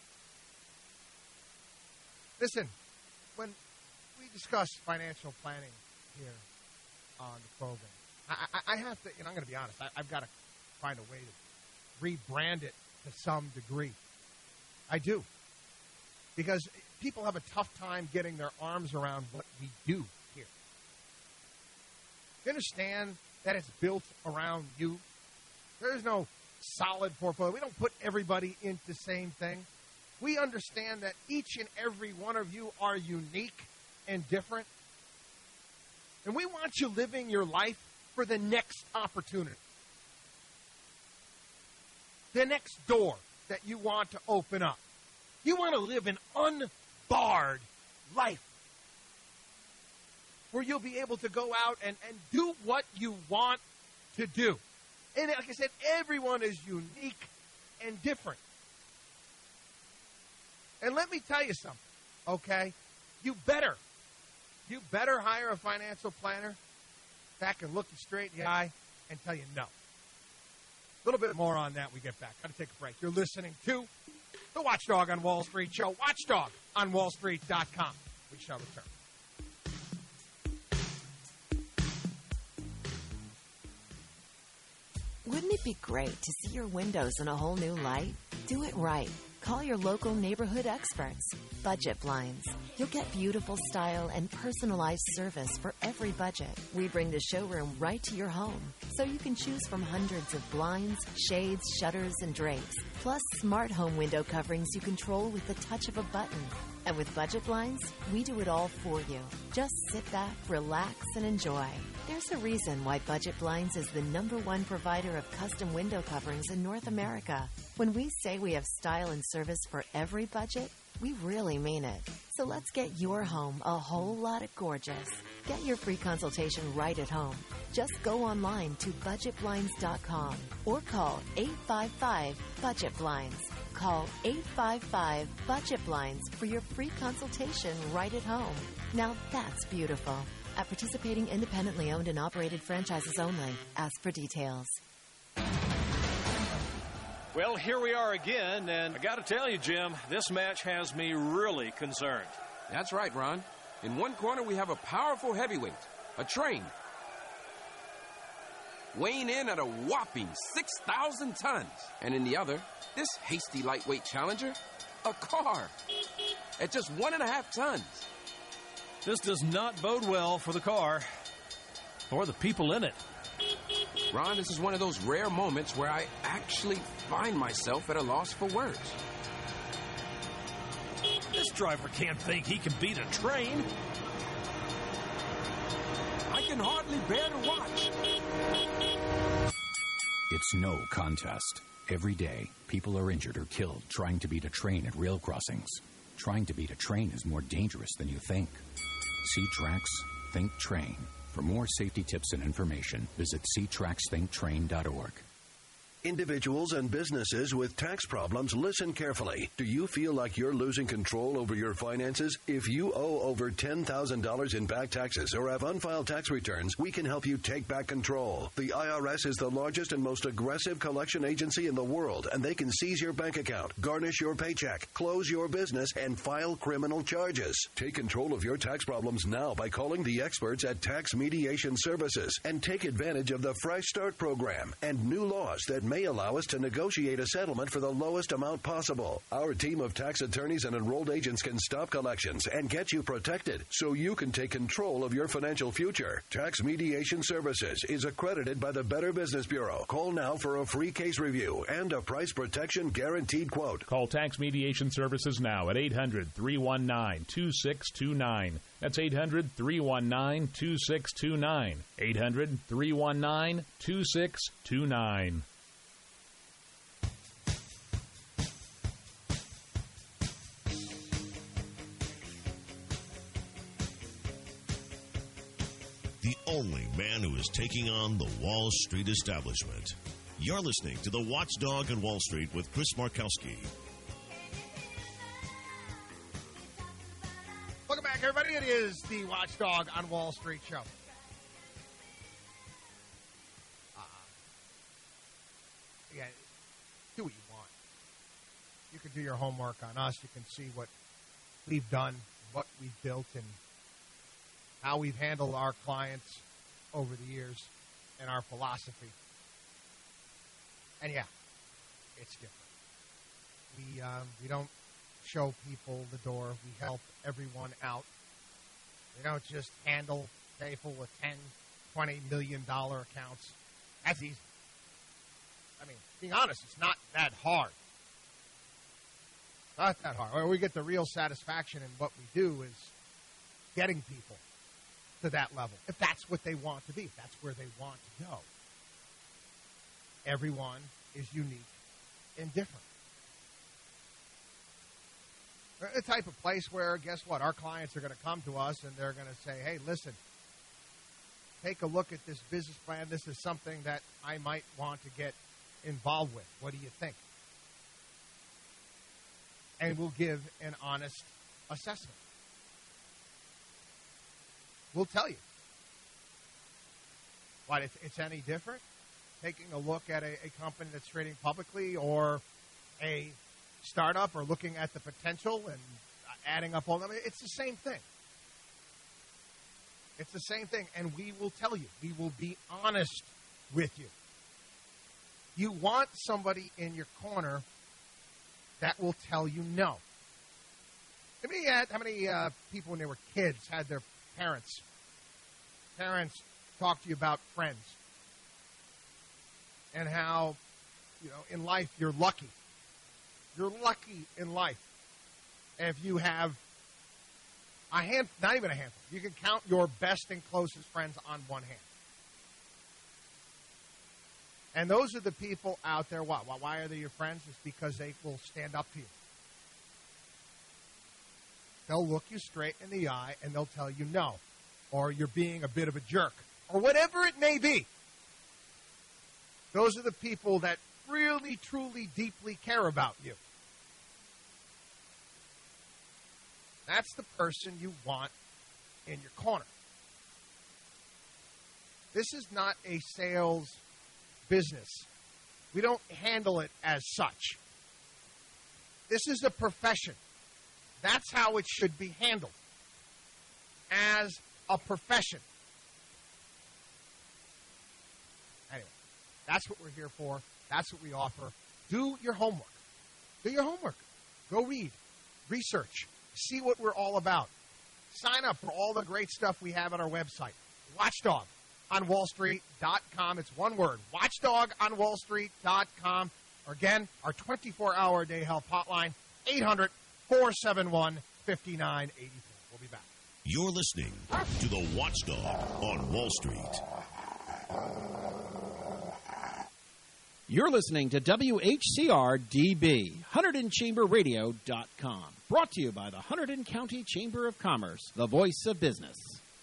N: Listen, when we discuss financial planning here on the program, I, I, I have to, and I'm going to be honest, I, I've got to find a way to rebrand it to some degree. I do. Because people have a tough time getting their arms around what we do here. You understand that it's built around you? There is no solid portfolio. We don't put everybody into the same thing. We understand that each and every one of you are unique and different. And we want you living your life for the next opportunity. The next door that you want to open up. You want to live an unbarred life where you'll be able to go out and, and do what you want to do. And like I said, everyone is unique and different. And let me tell you something, okay? You better, you better hire a financial planner that can look you straight in the eye and tell you no. A little bit more on that when we get back. Got to take a break. You're listening to the Watchdog on Wall Street show, watchdog on wall street dot com. We shall return.
A: Wouldn't it be great to see your windows in a whole new light? Do it right. Call your local neighborhood experts. Budget Blinds. You'll get beautiful style and personalized service for every budget. We bring the showroom right to your home, so you can choose from hundreds of blinds, shades, shutters, and drapes, plus smart home window coverings you control with the touch of a button. And with Budget Blinds, we do it all for you. Just sit back, relax, and enjoy. There's a reason why Budget Blinds is the number one provider of custom window coverings in North America. When we say we have style and service for every budget, we really mean it. So let's get your home a whole lot of gorgeous. Get your free consultation right at home. Just go online to budget blinds dot com or call eight five five budget blinds. Call eight five five budget blinds for your free consultation right at home. Now that's beautiful. At participating independently owned and operated franchises only. Ask for details.
V: Well, here we are again, and I got to tell you, Jim, this match has me really concerned.
W: That's right, Ron. In one corner, we have a powerful heavyweight, a train, weighing in at a whopping six thousand tons. And in the other, this hasty lightweight challenger, a car, at just one and a half tons.
V: This does not bode well for the car or the people in it.
W: Ron, this is one of those rare moments where I actually find myself at a loss for words.
V: This driver can't think he can beat a train.
W: I can hardly bear to watch.
X: It's no contest. Every day, people are injured or killed trying to beat a train at rail crossings. Trying to beat a train is more dangerous than you think. See Tracks, Think Train. For more safety tips and information, visit see tracks think train dot org.
Y: Individuals and businesses with tax problems, listen carefully. Do you feel like you're losing control over your finances? If you owe over ten thousand dollars in back taxes or have unfiled tax returns, we can help you take back control. The I R S is the largest and most aggressive collection agency in the world, and they can seize your bank account, garnish your paycheck, close your business, and file criminal charges. Take control of your tax problems now by calling the experts at Tax Mediation Services and take advantage of the Fresh Start program and new laws that may allow us to negotiate a settlement for the lowest amount possible. Our team of tax attorneys and enrolled agents can stop collections and get you protected so you can take control of your financial future. Tax Mediation Services is accredited by the Better Business Bureau. Call now for a free case review and a price protection guaranteed quote.
Z: Call Tax Mediation Services now at eight hundred, three one nine, two six two nine. That's eight hundred, three one nine, two six two nine. eight hundred, three one nine, two six two nine.
K: The only man who is taking on the Wall Street establishment. You're listening to The Watchdog on Wall Street with Chris Markowski.
N: Welcome back, everybody. It is the Watchdog on Wall Street show. Uh, yeah, do what you want. You can do your homework on us. You can see what we've done, what we've built, and how we've handled our clients over the years and our philosophy. And yeah, it's different. We um, we don't show people the door. We help everyone out. We don't just handle people with ten, twenty million dollar accounts. That's easy. I mean, being honest, it's not that hard. Not that hard. Where we get the real satisfaction in what we do is getting people to that level, if that's what they want to be, if that's where they want to go. Everyone is unique and different. We're the type of place where, guess what, our clients are going to come to us and they're going to say, hey, listen, take a look at this business plan. This is something that I might want to get involved with. What do you think? And we'll give an honest assessment. We'll tell you. What, it's, it's any different? Taking a look at a, a company that's trading publicly or a startup or looking at the potential and adding up all them. It's the same thing. It's the same thing, and we will tell you. We will be honest with you. You want somebody in your corner that will tell you no. How many, uh, how many uh, people when they were kids had their parents, parents talk to you about friends and how, you know, in life you're lucky. You're lucky in life if you have a hand, not even a handful. You can count your best and closest friends on one hand. And those are the people out there. Why? Why are they your friends? It's because they will stand up to you. They'll look you straight in the eye and they'll tell you no, or you're being a bit of a jerk, or whatever it may be. Those are the people that really, truly, deeply care about you. That's the person you want in your corner. This is not a sales business. We don't handle it as such. This is a profession. That's how it should be handled. As a profession. Anyway, that's what we're here for. That's what we offer. Do your homework. Do your homework. Go read. Research. See what we're all about. Sign up for all the great stuff we have on our website. Watchdog on Wall Street dot com. It's one word. Watchdog on Wall Street dot com. Or again, our twenty-four hour a day health hotline, eight hundred, four seven one, five nine eight four. We'll be back.
K: You're listening to the Watchdog on Wall Street.
I: You're listening to W H C R D B, Hunterdon Chamber Radio dot com. Brought to you by the Hunterdon County Chamber of Commerce, the voice of business.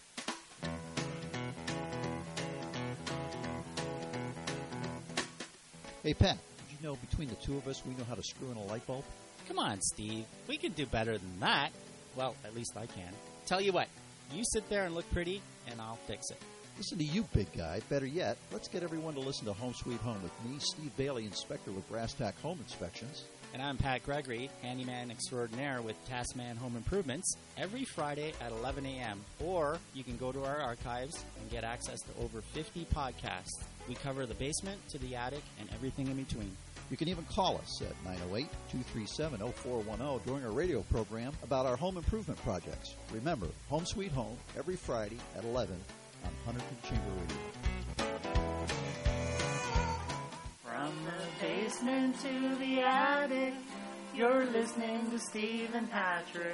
B: Hey, Pat, did you know between the two of us we know how to screw in a light bulb?
D: Come on, Steve. We can do better than that. Well, at least I can. Tell you what, you sit there and look pretty, and I'll fix it.
B: Listen to you, big guy. Better yet, let's get everyone to listen to Home Sweet Home with me, Steve Bailey, inspector with Brass Tack Home Inspections.
D: And I'm Pat Gregory, handyman extraordinaire with Taskman Home Improvements, every Friday at eleven a.m. Or you can go to our archives and get access to over fifty podcasts. We cover the basement to the attic and everything in between.
B: You can even call us at nine oh eight, two three seven, oh four one oh during our radio program about our home improvement projects. Remember, Home Sweet Home, every Friday at eleven on Hunterdon Chamber Radio.
E: From the basement to the attic, you're listening to Steve and Patrick.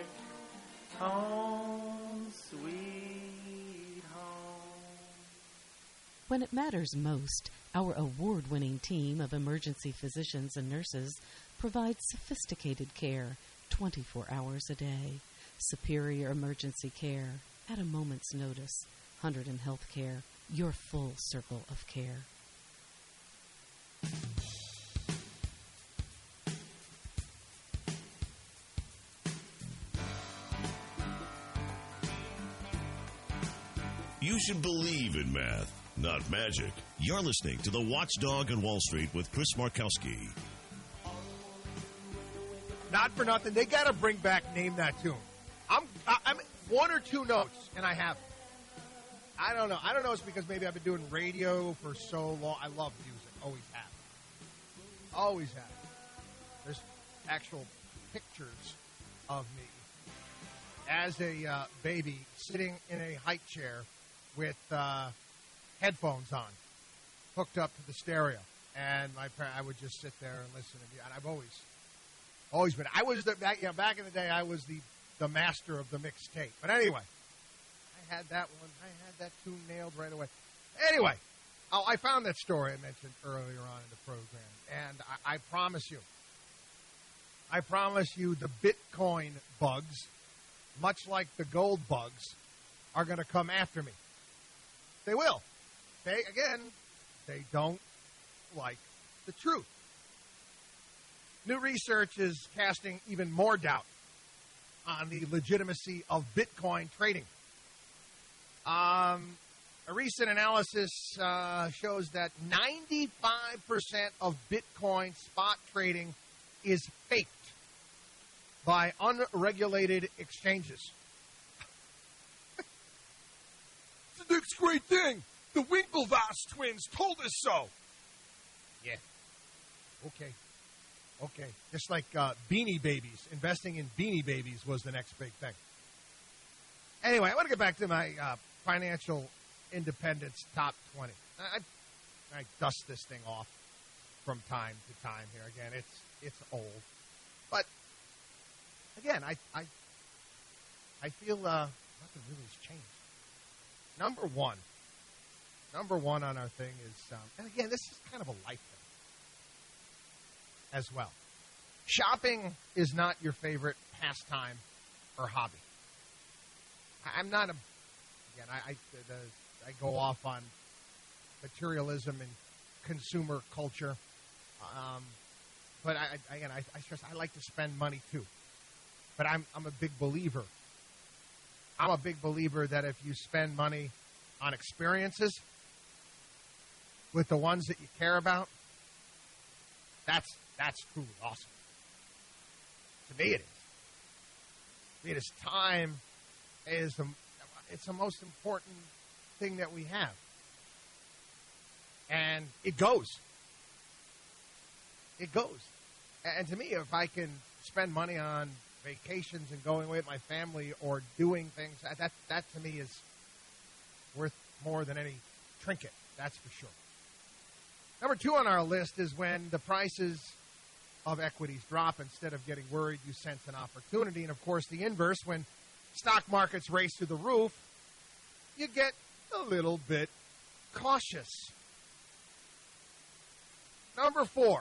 E: Home Sweet Home.
F: When it matters most, our award-winning team of emergency physicians and nurses provides sophisticated care twenty-four hours a day. Superior emergency care at a moment's notice. Hunterdon Healthcare, your full circle of care.
K: You should believe in math, not magic. You're listening to the Watchdog on Wall Street with Chris Markowski.
N: Not for nothing. They got to bring back Name That Tune. I'm, I'm one or two notes, and I have. I don't know. I don't know. It's because maybe I've been doing radio for so long. I love music. Always have. Always have. There's actual pictures of me as a uh, baby sitting in a high chair with uh, headphones on, hooked up to the stereo, and my parents, I would just sit there and listen to me. And I've always, always been. I was the back, you know, back in the day. I was the the master of the mixtape. But anyway. I had that one. I had that tune nailed right away. Anyway, oh, I found that story I mentioned earlier on in the program, and I, I promise you, I promise you the Bitcoin bugs, much like the gold bugs, are going to come after me. they will. They, again, they don't like the truth. New research is casting even more doubt on the legitimacy of Bitcoin trading. Um, a recent analysis uh, shows that ninety-five percent of Bitcoin spot trading is faked by unregulated exchanges.
G: The next great thing, the Winklevoss twins told us so.
N: Yeah. Okay. Okay. Just like uh, Beanie Babies. Investing in Beanie Babies was the next big thing. Anyway, I want to get back to my uh, financial independence top twenty. I, I dust this thing off from time to time here. Again, it's it's old. But, again, I I, I feel uh, nothing really has changed. Number one. Number one on our thing is, um, and again, this is kind of a life thing as well. Shopping is not your favorite pastime or hobby. I'm not a, again, I, I, the, I go off on materialism and consumer culture. Um, but I, I, again, I, I stress I like to spend money too. But I'm, I'm a big believer. I'm a big believer that if you spend money on experiences with the ones that you care about, that's that's truly awesome. To me, it is. To me, it is time is the it's the most important thing that we have, and it goes. It goes. And to me, if I can spend money on vacations and going away with my family or doing things, that that to me is worth more than any trinket. That's for sure. Number two on our list is when the prices of equities drop. Instead of getting worried, you sense an opportunity. And, of course, the inverse, when stock markets race through the roof, you get a little bit cautious. Number four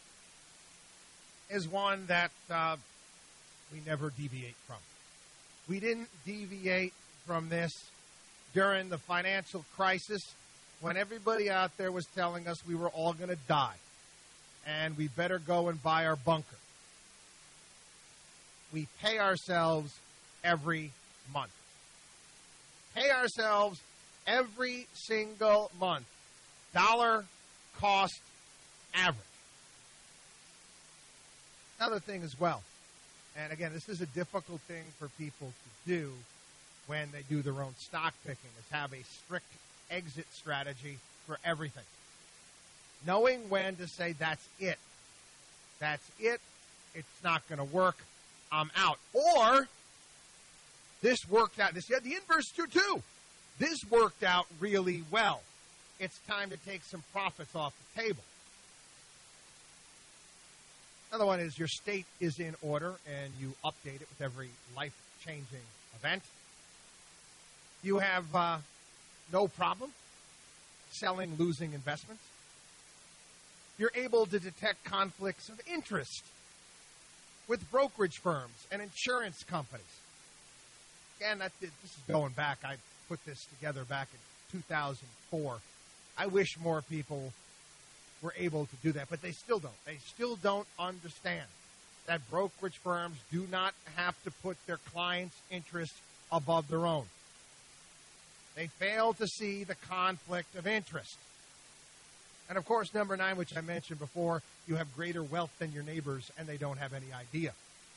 N: is one that uh, we never deviate from. We didn't deviate from this during the financial crisis when everybody out there was telling us we were all going to die and we better go and buy our bunker. We pay ourselves every month. Pay ourselves every single month. Dollar cost average. Another thing as well, and again, this is a difficult thing for people to do when they do their own stock picking, is have a strict exit strategy for everything. Knowing when to say, that's it. That's it. It's not going to work. I'm out. Or, this worked out. This, yeah, the inverse too, too. This worked out really well. It's time to take some profits off the table. Another one is your state is in order, and you update it with every life-changing event. You have uh, no problem selling losing investments. You're able to detect conflicts of interest with brokerage firms and insurance companies. Again, that, this is going back. I put this together back in two thousand four. I wish more people were able to do that, but they still don't. They still don't understand that brokerage firms do not have to put their clients' interests above their own. They fail to see the conflict of interest. And, of course, number nine, which I mentioned before, you have greater wealth than your neighbors, and they don't have any idea.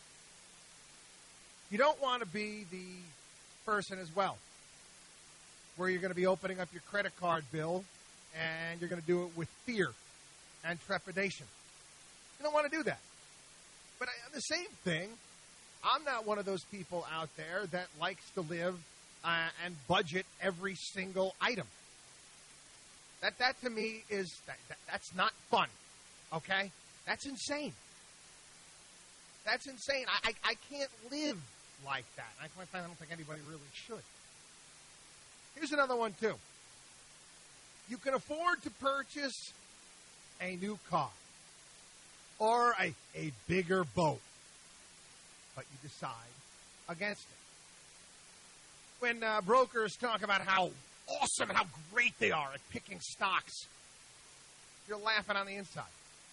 N: You don't want to be the person as well where you're going to be opening up your credit card bill and you're going to do it with fear and trepidation. You don't want to do that. But I, the same thing, I'm not one of those people out there that likes to live uh, and budget every single item. That, that to me is, that, that, that's not fun, okay? That's insane. That's insane. I, I, I can't live like that. I, I don't think anybody really should. Here's another one, too. You can afford to purchase a new car or a, a bigger boat, but you decide against it. When uh, brokers talk about how awesome and how great they are at picking stocks. You're laughing on the inside.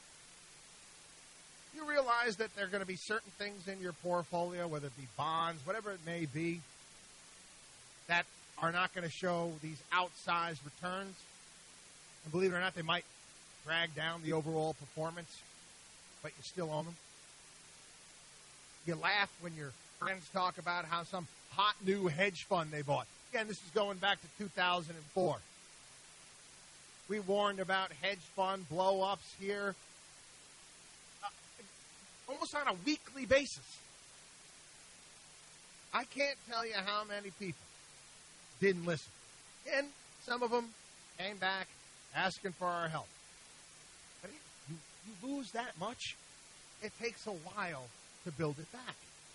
N: You realize that there are going to be certain things in your portfolio, whether it be bonds, whatever it may be, that are not going to show these outsized returns. And believe it or not, they might drag down the overall performance, but you still own them. You laugh when your friends talk about how some hot new hedge fund they bought. Again, this is going back to two thousand four. We warned about hedge fund blow-ups here uh, almost on a weekly basis. I can't tell you how many people didn't listen. And some of them came back asking for our help. But you, you lose that much, it takes a while to build it back.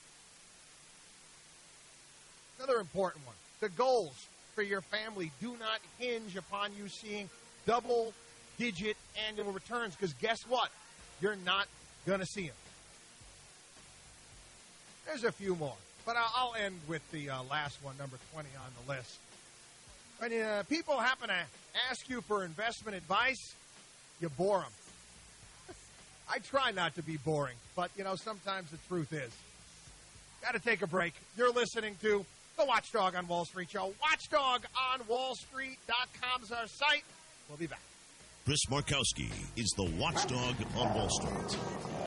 N: Another important one. The goals for your family do not hinge upon you seeing double-digit annual returns, because guess what? You're not going to see them. There's a few more, but I'll, I'll end with the uh, last one, number twenty on the list. When uh, people happen to ask you for investment advice, you bore them. I try not to be boring, but, you know, sometimes the truth is. Got to take a break. You're listening to the Watchdog on Wall Street show. watchdog on wall street dot com is our site. We'll be back.
K: Chris Markowski is the Watchdog on Wall Street.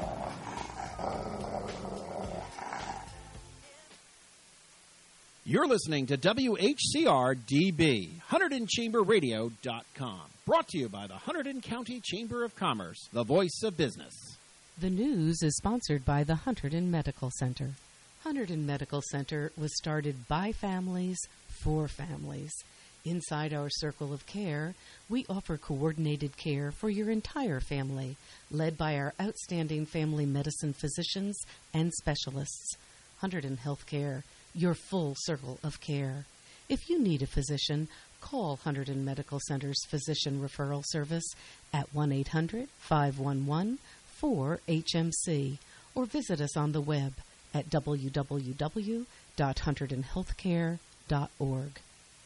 I: You're listening to W H C R D B, Hunterdon Chamber Radio dot com. Brought to you by the Hunterdon County Chamber of Commerce, the voice of business.
F: The news is sponsored by the Hunterdon Medical Center. Hunterdon Medical Center was started by families for families. Inside our circle of care, we offer coordinated care for your entire family, led by our outstanding family medicine physicians and specialists. Hunterdon Healthcare, your full circle of care. If you need a physician, call Hunterdon Medical Center's Physician Referral Service at one eight hundred, five one one, four H M C or visit us on the web at w w w dot hunterdon healthcare dot org.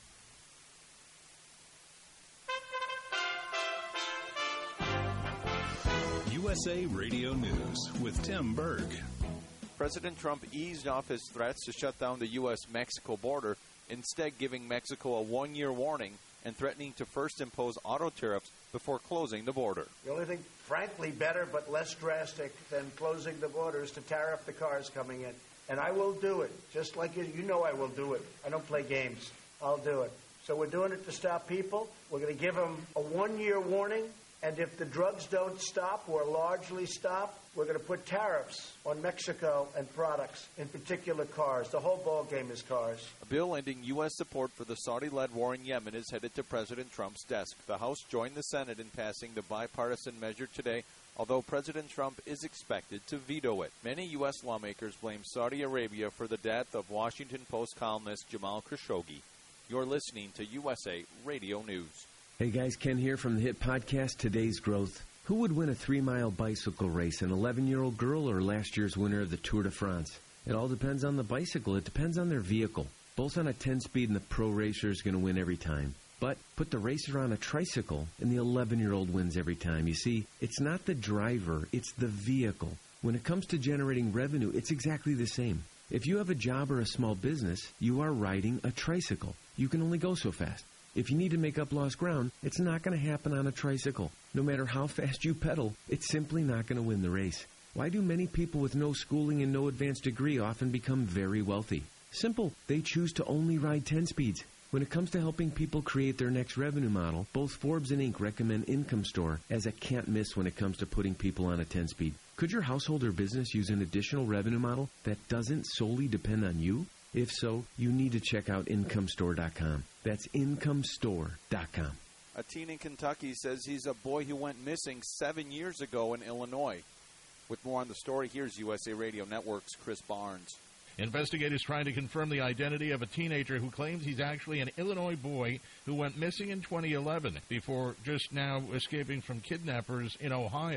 R: U S A Radio News with Tim Berg.
C: President Trump eased off his threats to shut down the U S Mexico border, instead giving Mexico a one-year warning and threatening to first impose auto tariffs before closing the border.
H: The only thing, frankly, better but less drastic than closing the border is to tariff the cars coming in. And I will do it, just like you, you know I will do it. I don't play games. I'll do it. So we're doing it to stop people. We're going to give them a one-year warning. And if the drugs don't stop or largely stop, we're going to put tariffs on Mexico and products, in particular cars. The whole ball game is cars.
C: A bill ending U S support for the Saudi-led war in Yemen is headed to President Trump's desk. The House joined the Senate in passing the bipartisan measure today, although President Trump is expected to veto it. Many U S lawmakers blame Saudi Arabia for the death of Washington Post columnist Jamal Khashoggi. You're listening to U S A Radio News.
J: Hey guys, Ken here from the hit podcast Today's Growth. Who would win a three-mile bicycle race, an eleven-year-old girl or last year's winner of the Tour de France? It all depends on the bicycle. It depends on their vehicle. Both on a ten-speed and the pro racer is going to win every time. But put the racer on a tricycle and the eleven-year-old wins every time. You see, it's not the driver, it's the vehicle. When it comes to generating revenue, it's exactly the same. If you have a job or a small business, you are riding a tricycle. You can only go so fast. If you need to make up lost ground, it's not going to happen on a tricycle. No matter how fast you pedal, it's simply not going to win the race. Why do many people with no schooling and no advanced degree often become very wealthy? Simple. They choose to only ride ten speeds. When it comes to helping people create their next revenue model, both Forbes and Inc recommend Income Store as a can't miss when it comes to putting people on a ten-speed. Could your household or business use an additional revenue model that doesn't solely depend on you? If so, you need to check out income store dot com. That's income store dot com.
C: A teen in Kentucky says he's a boy who went missing seven years ago in Illinois. With more on the story, here's U S A Radio Network's Chris Barnes.
L: Investigators trying to confirm the identity of a teenager who claims he's actually an Illinois boy who went missing in twenty eleven before just now escaping from kidnappers in Ohio.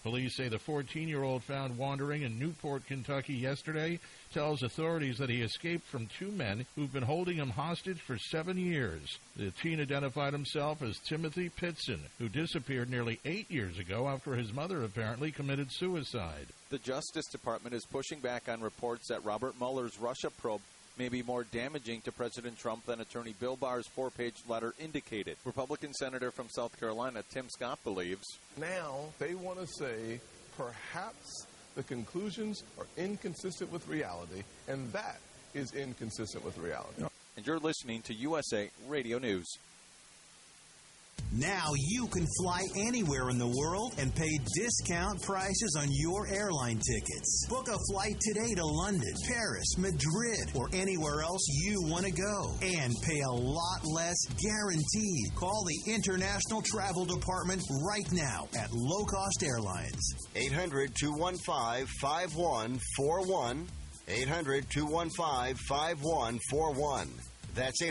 L: Police say the fourteen-year-old found wandering in Newport, Kentucky yesterday tells authorities that he escaped from two men who've been holding him hostage for seven years. The teen identified himself as Timothy Pitson, who disappeared nearly eight years ago after his mother apparently committed suicide.
C: The Justice Department is pushing back on reports that Robert Mueller's Russia probe may be more damaging to President Trump than Attorney Bill Barr's four-page letter indicated. Republican Senator from South Carolina Tim Scott believes
M: now they want to say perhaps the conclusions are inconsistent with reality, and that is inconsistent with reality.
C: And you're listening to U S A Radio News.
O: Now you can fly anywhere in the world and pay discount prices on your airline tickets. Book a flight today to London, Paris, Madrid, or anywhere else you want to go. And pay a lot less guaranteed. Call the International Travel Department right now at Low Cost Airlines.
P: eight hundred, two one five, five one four one. eight hundred, two one five, five one four one. That's eight